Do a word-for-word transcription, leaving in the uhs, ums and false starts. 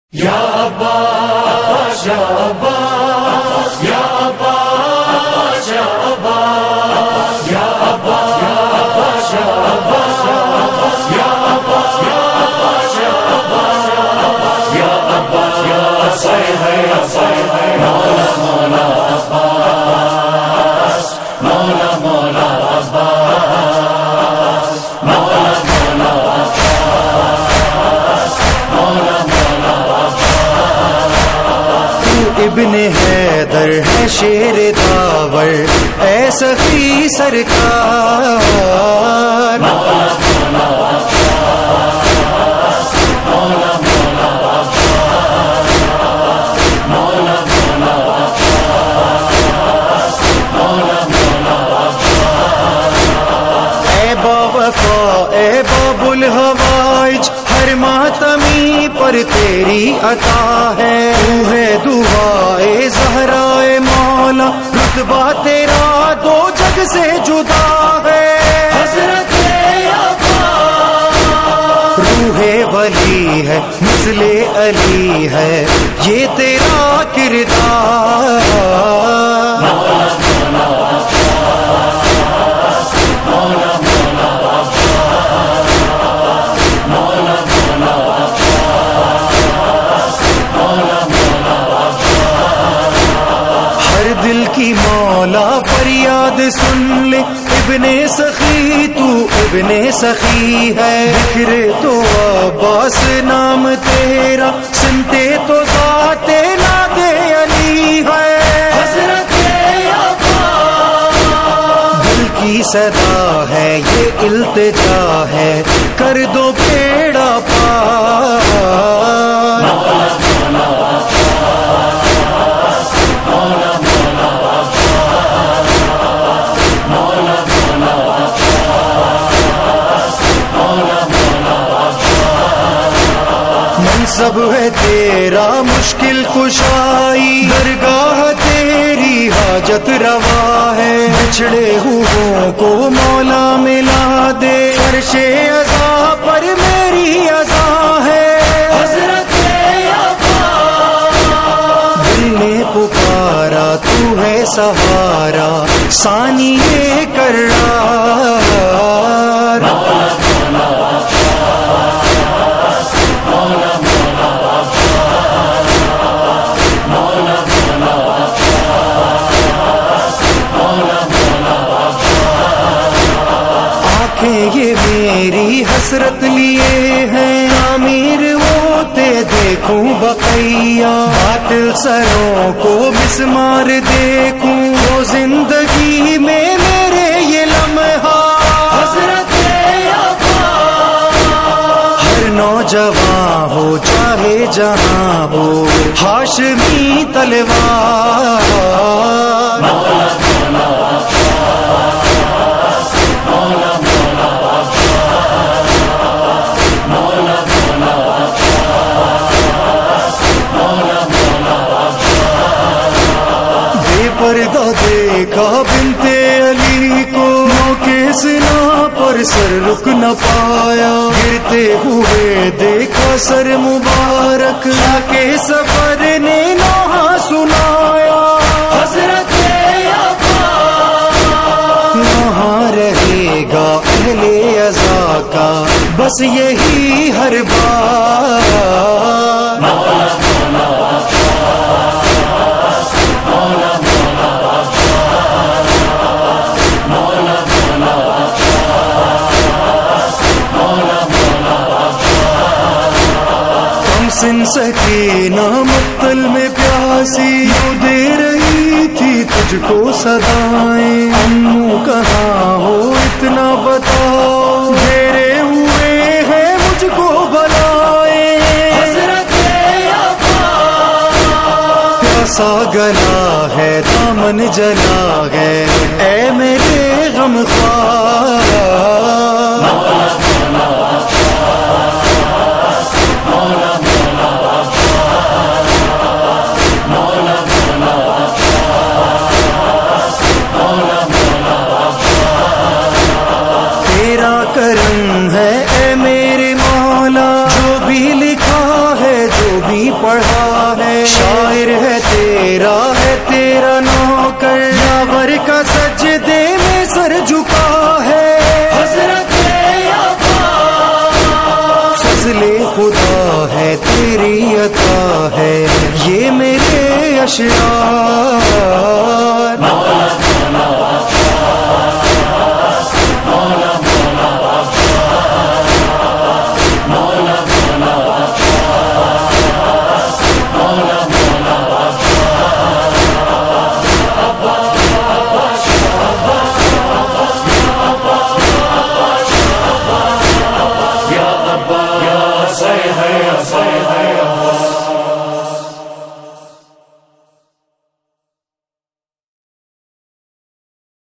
یا عباس یا عباس یا عباس یا عباس یا عباس یا عباس یا عباس یا عباس یا عباس یا عباس یا عباس یا صحیح ہے صحیح ہے مولا مولا عباس مولا مولا عباس مولا مولا عباس مولا مولا ابن حیدر ہے شیر داور اے سخی سرکار اے باوفا اے باب الہوائج ہر ماتمی پر تیری عطا ہے تو ہے دعائے زہرائے مولا رتبہ تیرا دو جگ سے جدا ہے حضرت روح ولی ہے مثل علی ہے یہ تیرا کردار دل کی مولا فریاد سن لے ابن سخی تو ابن سخی ہے بکھرے تو عباس نام تیرا سنتے تو ذات ناد علی ہے حضرت دل کی صدا ہے یہ التجا ہے کر دو بیڑا پار منصب ہے تیرا مشکل کشائی درگاہ تیری حاجت روا ہے بچھڑے ہوئوں کو مولا ملا دے فرش عزا پر میری عزا ہے حضرت دل نے پکارا تو ہے سہارا ثانی کرار یہ میری حسرت لیے ہیں تعمیر ہوتے دیکھوں بقیہ باطل سروں کو مسمار دیکھوں وہ زندگی میں میرے یہ لمحہ حضرت ہر نوجوان ہو چاہے جہاں ہو ہاشمی تلوار پردہ دیکھا بنتے علی کو موقع سنا پر سر رک نہ پایا گرتے ہوئے دیکھا سر مبارک کے سفر نے نوحہ سنایا حضرت وہاں رہے گا اہل عزا کا بس یہی ہر بار سن سکینہ مقتل میں پیاسی یوں دے رہی تھی تجھ کو صدائیں امو کہاں ہو اتنا بتاؤ گھیرے ہوئے ہیں مجھ کو بلائیں حضرت پیاسا گلا ہے دامن جلا ہے اے میرے غم خوار کرم ہے اے میرے مولا جو بھی لکھا ہے جو بھی پڑھا ہے، شاعر ہے تیرا ہے تیرا نوکر، یاور کا سجدے میں سر جھکا ہے، حضرت عباس فضل خدا ہے تیری عطا ہے، یہ میرے اشعار